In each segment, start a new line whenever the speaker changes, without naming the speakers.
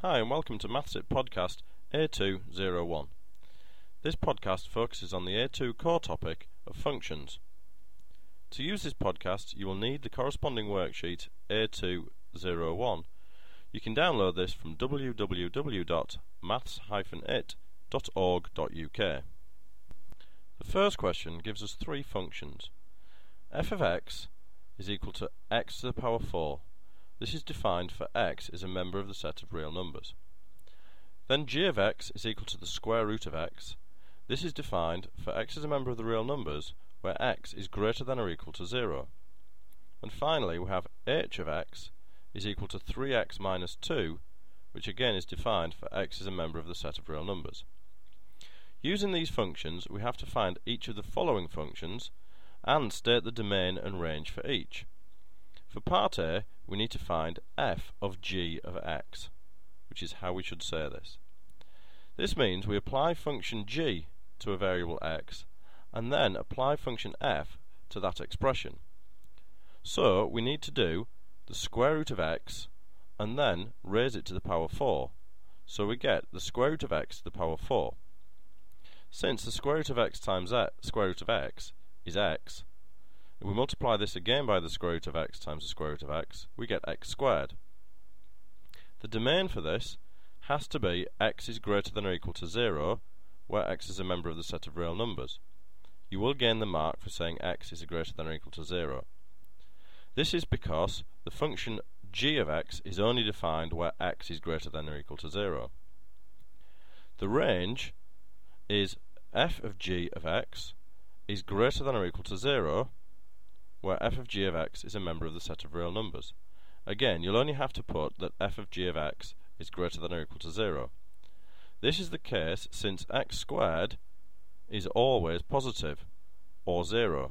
Hi and welcome to MathsIt Podcast A201. This podcast focuses on the A2 core topic of functions. To use this podcast you will need the corresponding worksheet A201. You can download this from www.maths-it.org.uk. The first question gives us three functions. f of x is equal to x to the power 4. This is defined for x is a member of the set of real numbers. Then g of x is equal to the square root of x. This is defined for x is a member of the real numbers where x is greater than or equal to 0. And finally we have h of x is equal to 3x minus 2, which again is defined for x is a member of the set of real numbers. Using these functions we have to find each of the following functions and state the domain and range for each. For part A, we need to find f of g of x, which is how we should say this. This means we apply function g to a variable x, and then apply function f to that expression. So we need to do the square root of x, and then raise it to the power 4. So we get the square root of x to the power 4. Since the square root of x times square root of x is x, if we multiply this again by the square root of x times the square root of x, we get x squared. The domain for this has to be x is greater than or equal to 0, where x is a member of the set of real numbers. You will gain the mark for saying x is greater than or equal to 0. This is because the function g of x is only defined where x is greater than or equal to 0. The range is f of g of x is greater than or equal to 0, where f of g of x is a member of the set of real numbers. Again, you'll only have to put that f of g of x is greater than or equal to 0. This is the case since x squared is always positive, or 0.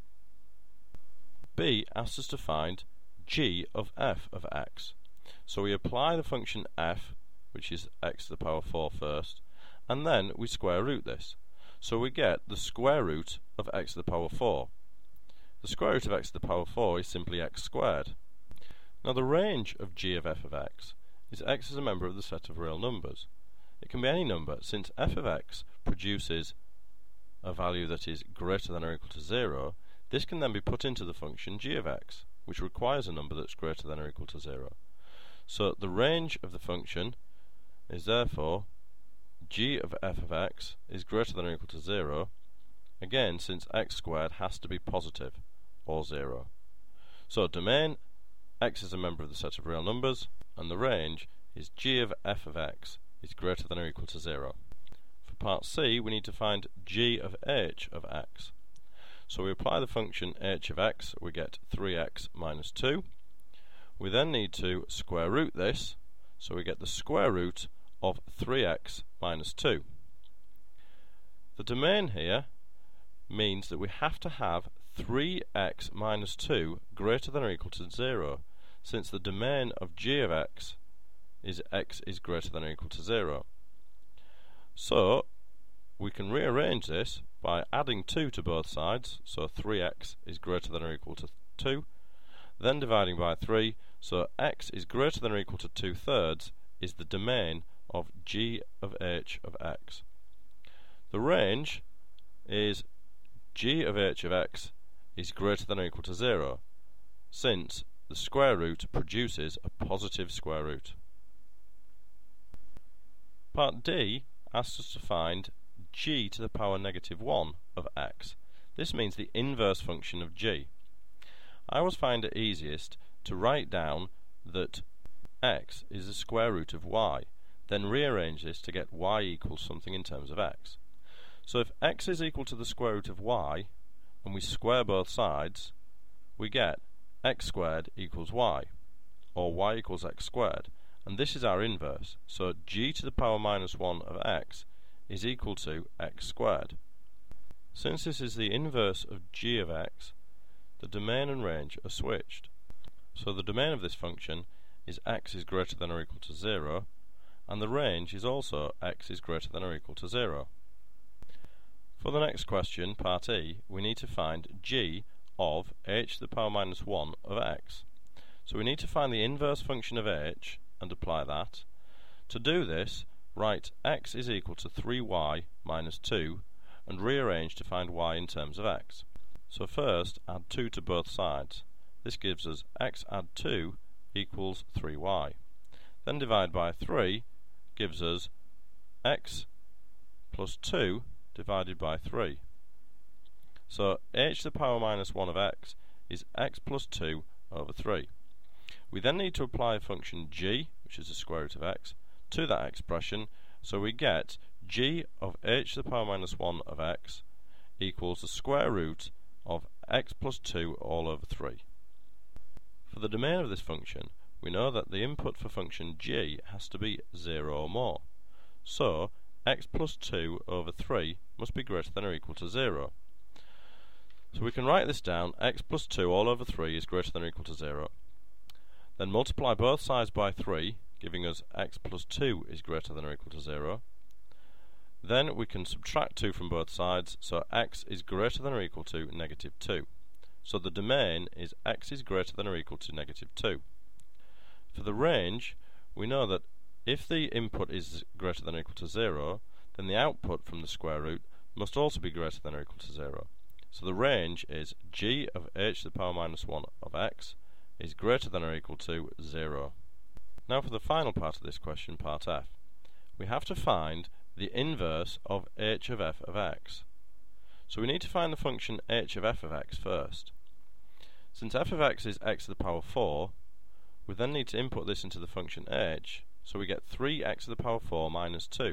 B asks us to find g of f of x. So we apply the function f, which is x to the power 4 first, and then we square root this. So we get the square root of x to the power 4. The square root of x to the power 4 is simply x squared. Now the range of g of f of x is x as a member of the set of real numbers. It can be any number, since f of x produces a value that is greater than or equal to 0. This can then be put into the function g of x, which requires a number that's greater than or equal to 0. So the range of the function is therefore g of f of x is greater than or equal to 0, again since x squared has to be positive, or 0. So domain, x is a member of the set of real numbers, and the range is g of f of x is greater than or equal to 0. For part C we need to find g of h of x. So we apply the function h of x, we get 3x minus 2. We then need to square root this, so we get the square root of 3x minus 2. The domain here means that we have to have 3x minus 2 greater than or equal to 0, since the domain of g of x is greater than or equal to 0. So we can rearrange this by adding 2 to both sides, so 3x is greater than or equal to 2, then dividing by 3, so x is greater than or equal to 2/3 is the domain of g of h of x. The range is g of h of x is greater than or equal to 0, since the square root produces a positive square root. Part D asks us to find g to the power negative 1 of x. This means the inverse function of g. I always find it easiest to write down that x is the square root of y, then rearrange this to get y equals something in terms of x. So if x is equal to the square root of y, and we square both sides, we get x squared equals y, or y equals x squared, and this is our inverse, so g to the power minus 1 of x is equal to x squared. Since this is the inverse of g of x, the domain and range are switched. So the domain of this function is x is greater than or equal to 0, and the range is also x is greater than or equal to 0. For the next question, part E, we need to find g of h to the power minus 1 of x. So we need to find the inverse function of h and apply that. To do this, write x is equal to 3y minus 2 and rearrange to find y in terms of x. So first add 2 to both sides. This gives us x add 2 equals 3y. Then divide by 3 gives us x plus 2 divided by 3. So h to the power minus 1 of x is x plus 2 over 3. We then need to apply a function g, which is the square root of x, to that expression, so we get g of h to the power minus 1 of x equals the square root of x plus 2 all over 3. For the domain of this function, we know that the input for function g has to be 0 or more. So x plus 2 over 3 must be greater than or equal to 0. So we can write this down, x plus 2 all over 3 is greater than or equal to 0. Then multiply both sides by 3, giving us x plus 2 is greater than or equal to 0. Then we can subtract 2 from both sides, so x is greater than or equal to negative 2. So the domain is x is greater than or equal to negative 2. For the range, we know that if the input is greater than or equal to 0, then the output from the square root must also be greater than or equal to 0. So the range is g of h to the power minus 1 of x is greater than or equal to 0. Now for the final part of this question, part f. We have to find the inverse of h of f of x. So we need to find the function h of f of x first. Since f of x is x to the power 4, we then need to input this into the function h, so we get 3x to the power 4 minus 2.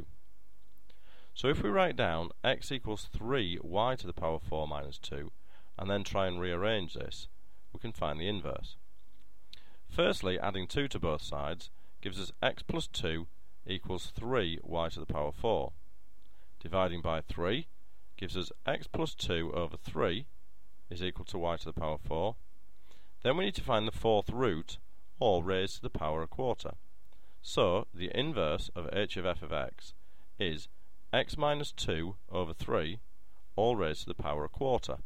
So if we write down x equals 3y to the power 4 minus 2, and then try and rearrange this, we can find the inverse. Firstly, adding 2 to both sides gives us x plus 2 equals 3y to the power 4. Dividing by 3 gives us x plus 2 over 3 is equal to y to the power 4. Then we need to find the fourth root, or raised to the power a quarter. So the inverse of h of f of x is x minus 2 over 3, all raised to the power a quarter.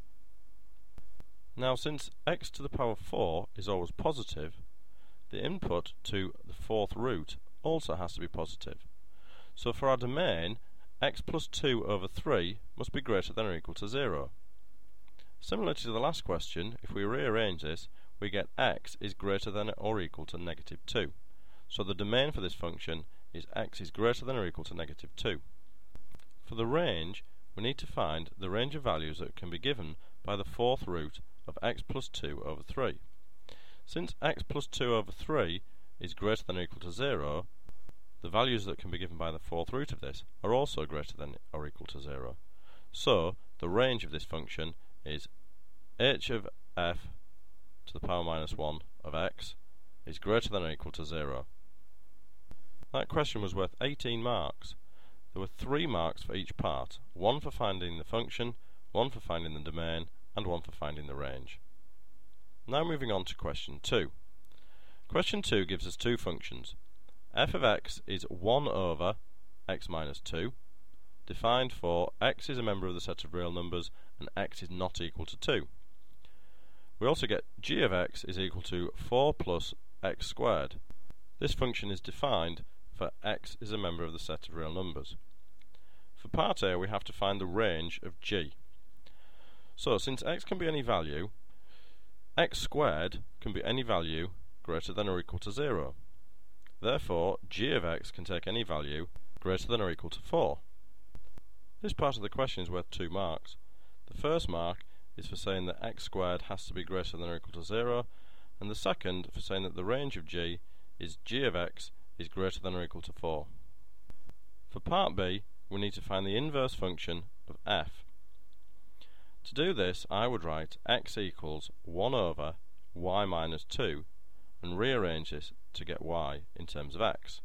Now since x to the power 4 is always positive, the input to the fourth root also has to be positive. So for our domain, x plus 2 over 3 must be greater than or equal to 0. Similar to the last question, if we rearrange this, we get x is greater than or equal to negative 2. So the domain for this function is x is greater than or equal to negative 2. For the range, we need to find the range of values that can be given by the fourth root of x plus 2 over 3. Since x plus 2 over 3 is greater than or equal to 0, the values that can be given by the fourth root of this are also greater than or equal to 0. So the range of this function is h of f to the power minus 1 of x is greater than or equal to 0. That question was worth 18 marks. There were 3 marks for each part, 1 for finding the function, 1 for finding the domain, and 1 for finding the range. Now moving on to question 2. Question 2 gives us 2 functions. F of x is 1 over x minus 2, defined for x is a member of the set of real numbers and x is not equal to 2. We also get g of x is equal to 4 plus x squared. This function is defined for x is a member of the set of real numbers. For part A, we have to find the range of g. So since x can be any value, x squared can be any value greater than or equal to 0. Therefore, g of x can take any value greater than or equal to 4. This part of the question is worth 2 marks. The first mark is for saying that x squared has to be greater than or equal to 0, and the second for saying that the range of g is g of x is greater than or equal to 4. For part B, we need to find the inverse function of f. To do this, I would write x equals 1 over y minus 2 and rearrange this to get y in terms of x.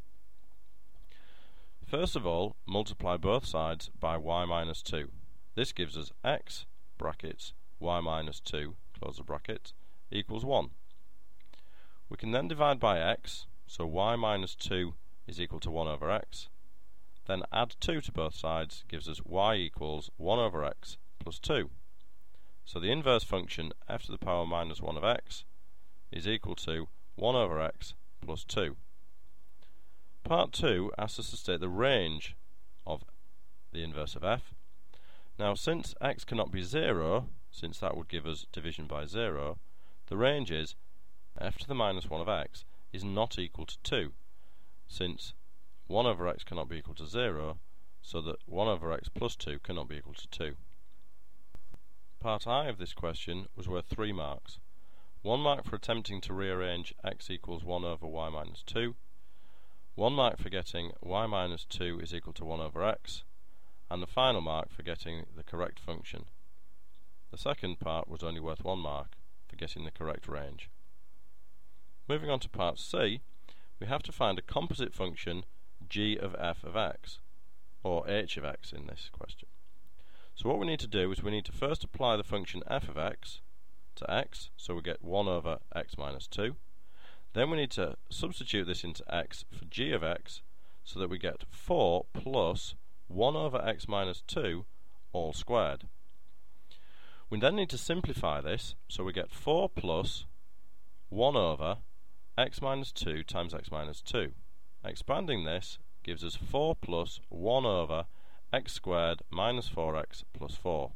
First of all, multiply both sides by y minus 2. This gives us x, brackets, y minus 2, close the bracket, equals 1. We can then divide by x, so y minus 2 is equal to 1 over x. Then add 2 to both sides gives us y equals 1 over x plus 2. So the inverse function f to the power minus 1 of x is equal to 1 over x plus 2. Part 2 asks us to state the range of the inverse of f. Now, since x cannot be 0, since that would give us division by 0, the range is f to the minus 1 of x is not equal to 2, since 1 over x cannot be equal to 0, so that 1 over x plus 2 cannot be equal to 2. Part I of this question was worth 3 marks. 1 mark for attempting to rearrange x equals 1 over y minus 2, 1 mark for getting y minus 2 is equal to 1 over x, and the final mark for getting the correct function. The second part was only worth 1 mark for getting the correct range. Moving on to part C, we have to find a composite function g of f of x, or h of x in this question. So what we need to do is we need to first apply the function f of x to x, so we get 1 over x minus 2. Then we need to substitute this into x for g of x, so that we get 4 plus 1 over x minus 2 all squared. We then need to simplify this, so we get 4 plus 1 over x minus 2 times x minus 2. Expanding this gives us 4 plus 1 over x squared minus 4x plus 4.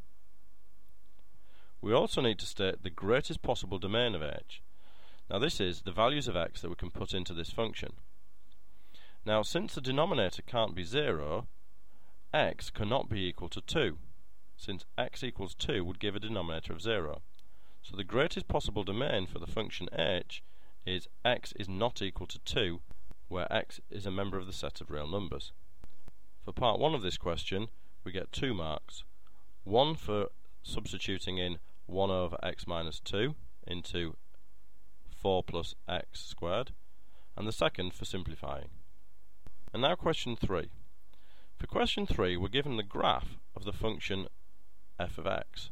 We also need to state the greatest possible domain of h. Now this is the values of x that we can put into this function. Now since the denominator can't be 0, x cannot be equal to 2, since x equals 2 would give a denominator of 0. So the greatest possible domain for the function h is x is not equal to 2, where x is a member of the set of real numbers. For part 1 of this question, we get 2 marks. 1 for substituting in 1 over x minus 2 into 4 plus x squared, and the second for simplifying. And now question 3. For question 3, we're given the graph of the function f of x.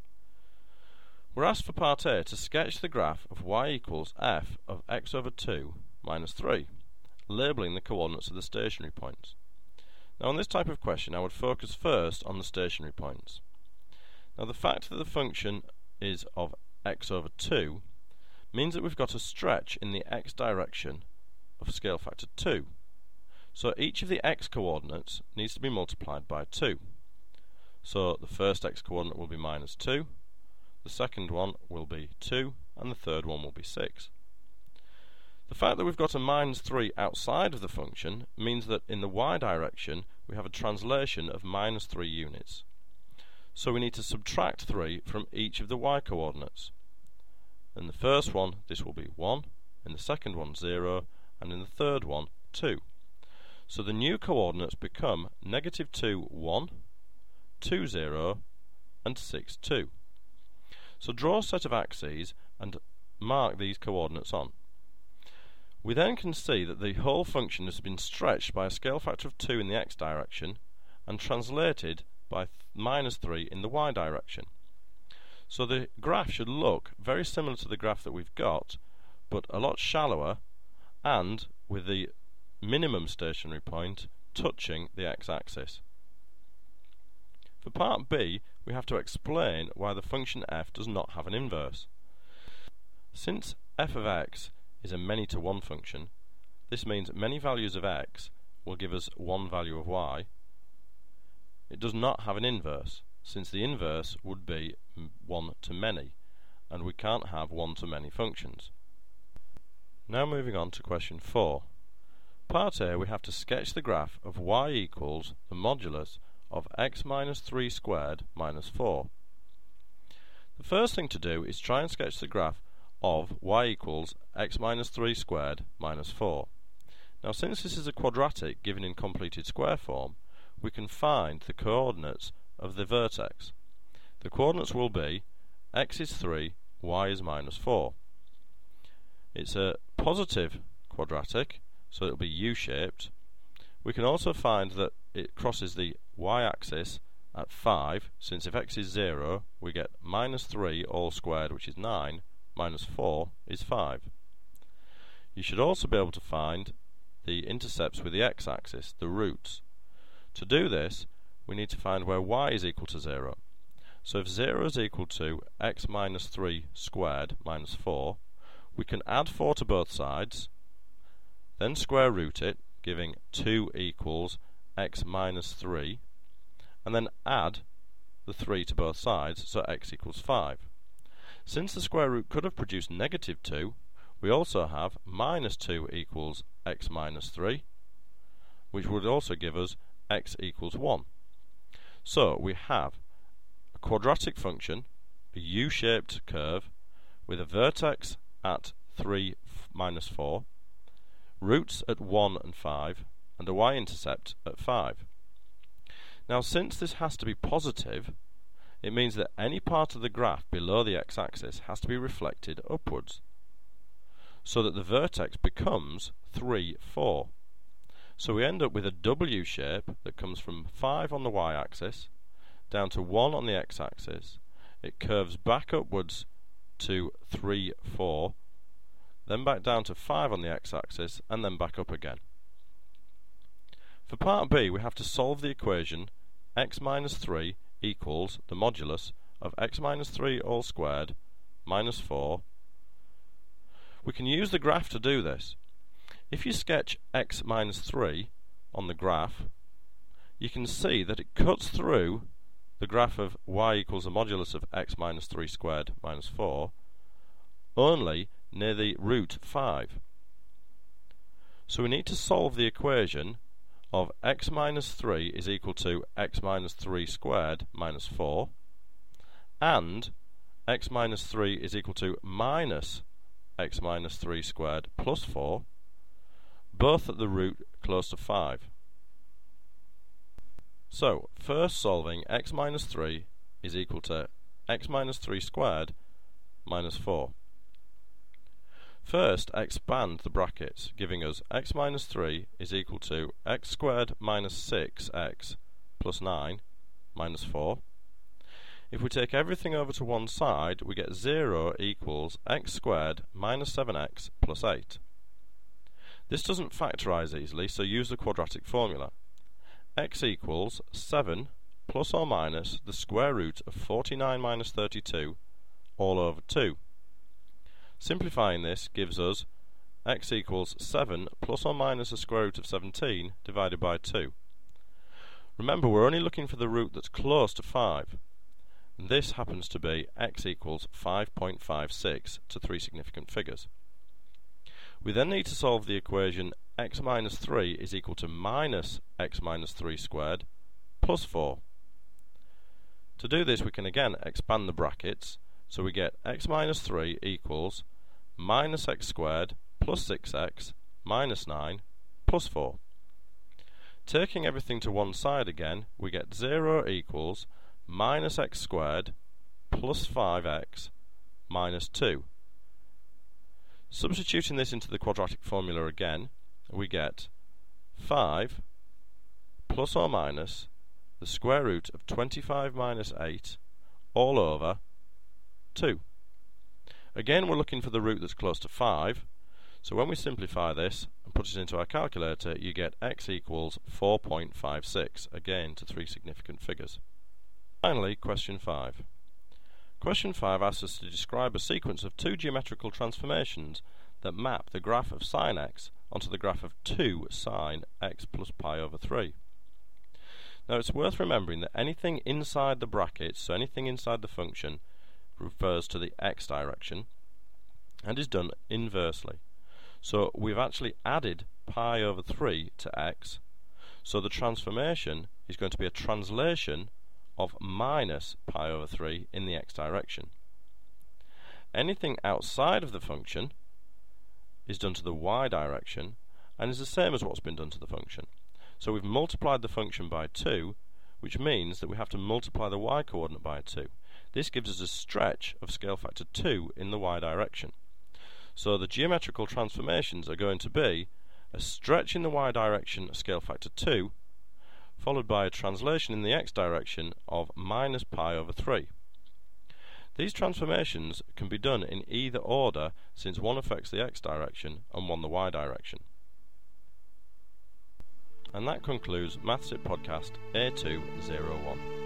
We're asked for part A to sketch the graph of y equals f of x over 2 minus 3, labelling the coordinates of the stationary points. Now on this type of question I would focus first on the stationary points. Now the fact that the function is of x over 2 means that we've got a stretch in the x direction of scale factor 2. So each of the x coordinates needs to be multiplied by 2. So the first x coordinate will be minus 2, the second one will be 2, and the third one will be 6. The fact that we've got a minus 3 outside of the function means that in the y direction we have a translation of minus 3 units. So we need to subtract 3 from each of the y coordinates. In the first one this will be 1, in the second one 0, and in the third one 2. So the new coordinates become negative 2, 1, 2, 0, and 6, 2. So draw a set of axes and mark these coordinates on. We then can see that the whole function has been stretched by a scale factor of 2 in the x direction and translated by minus 3 in the y direction. So the graph should look very similar to the graph that we've got, but a lot shallower and with the minimum stationary point touching the x-axis. For part B, we have to explain why the function f does not have an inverse. Since f of x is a many-to-one function, this means many values of x will give us one value of y. It does not have an inverse, since the inverse would be one-to-many, and we can't have one-to-many functions. Now moving on to question 4. Part A, we have to sketch the graph of y equals the modulus of x minus 3 squared minus 4. The first thing to do is try and sketch the graph of y equals x minus 3 squared minus 4. Now since this is a quadratic given in completed square form, we can find the coordinates of the vertex. The coordinates will be x is 3, y is minus 4. It's a positive quadratic, so it will be U-shaped. We can also find that it crosses the y-axis at 5, since if x is 0, we get minus 3 all squared, which is 9, minus 4 is 5. You should also be able to find the intercepts with the x-axis, the roots. To do this, we need to find where y is equal to 0. So if 0 is equal to x minus 3 squared minus 4, we can add 4 to both sides, then square root it, giving 2 equals x minus 3, and then add the 3 to both sides, so x equals 5. Since the square root could have produced negative 2, we also have minus 2 equals x minus 3, which would also give us x equals 1. So we have a quadratic function, a U-shaped curve, with a vertex at 3 minus 4, roots at 1 and 5, and a y-intercept at 5. Now, since this has to be positive, it means that any part of the graph below the x-axis has to be reflected upwards, so that the vertex becomes 3, 4. So we end up with a W shape that comes from 5 on the y-axis, down to 1 on the x-axis. It curves back upwards to 3, 4, then back down to 5 on the x-axis, and then back up again. For part B, we have to solve the equation x minus 3 equals the modulus of x minus 3 all squared minus 4. We can use the graph to do this. If you sketch x minus 3 on the graph, you can see that it cuts through the graph of y equals the modulus of x minus 3 squared minus 4 only near the root 5. So we need to solve the equation of x minus 3 is equal to x minus 3 squared minus 4, and x minus 3 is equal to minus x minus 3 squared plus 4, both at the root close to 5. So, first solving x minus 3 is equal to x minus 3 squared minus 4. First, expand the brackets, giving us x minus 3 is equal to x squared minus 6x plus 9 minus 4. If we take everything over to one side, we get 0 equals x squared minus 7x plus 8. This doesn't factorise easily, so use the quadratic formula. X equals 7 plus or minus the square root of 49 minus 32 all over 2. Simplifying this gives us x equals 7 plus or minus the square root of 17 divided by 2. Remember, we're only looking for the root that's close to 5. And this happens to be x equals 5.56 to 3 significant figures. We then need to solve the equation x minus 3 is equal to minus x minus 3 squared plus 4. To do this, we can again expand the brackets, so we get x minus 3 equals minus x squared plus 6x minus 9 plus 4. Taking everything to one side again, we get 0 equals minus x squared plus 5x minus 2. Substituting this into the quadratic formula again, we get 5 plus or minus the square root of 25 minus 8 all over 2. Again, we're looking for the root that's close to 5, so when we simplify this and put it into our calculator, you get x equals 4.56, again to 3 significant figures. Finally, question 5. Question 5 asks us to describe a sequence of 2 geometrical transformations that map the graph of sine x onto the graph of 2 sine x plus pi over 3. Now, it's worth remembering that anything inside the brackets, so anything inside the function, refers to the x direction and is done inversely. So we've actually added pi over 3 to x, so the transformation is going to be a translation of minus pi over 3 in the x direction. Anything outside of the function is done to the y direction and is the same as what's been done to the function. So we've multiplied the function by 2, which means that we have to multiply the y coordinate by 2. This gives us a stretch of scale factor 2 in the y direction. So the geometrical transformations are going to be a stretch in the y direction scale factor 2, followed by a translation in the x direction of minus pi over 3. These transformations can be done in either order, since one affects the x direction and one the y direction. And that concludes Maths It Podcast A201.